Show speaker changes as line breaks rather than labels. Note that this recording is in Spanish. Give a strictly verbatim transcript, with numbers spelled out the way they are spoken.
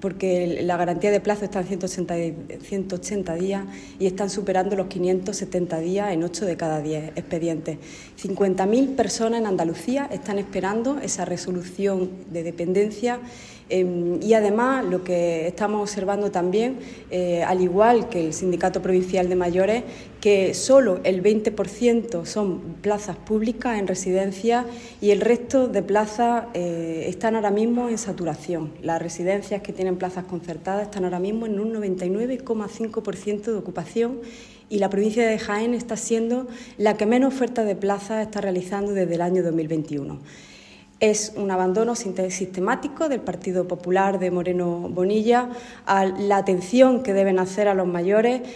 porque la garantía de plazo está en ciento ochenta días y están superando los quinientos setenta días en ocho de cada diez expedientes. cincuenta mil personas en Andalucía están esperando esa resolución de dependencia. Eh, y además lo que estamos observando también, eh, al igual que el Sindicato Provincial de Mayores, que solo el veinte por ciento son plazas públicas en residencias y el resto de plazas eh, están ahora mismo en saturación. Las residencias que tienen plazas concertadas están ahora mismo en un noventa y nueve coma cinco por ciento de ocupación y la provincia de Jaén está siendo la que menos oferta de plazas está realizando desde el año dos mil veintiuno. Es un abandono sistemático del Partido Popular de Moreno Bonilla a la atención que deben hacer a los mayores